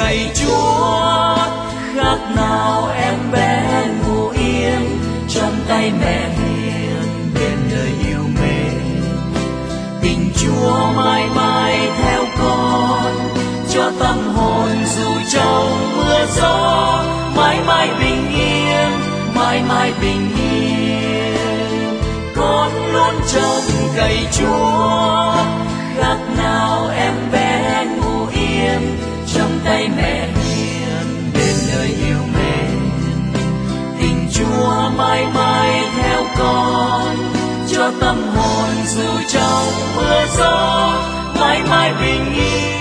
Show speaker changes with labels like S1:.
S1: cậy Chúa. Khác nào em bé ngủ yên trong tay mẹ hiền bên đời yêu mến. Tình Chúa mãi mãi theo con, cho tâm hồn dù trong mưa gió mãi mãi bình yên, mãi mãi bình yên. Con luôn trông cậy Chúa, khác nào em bé ngủ yên trong tay mẹ hiền bên nơi yêu mến. Tình Chúa mãi mãi theo con, cho tâm hồn dù trong mưa gió mãi mãi bình yên.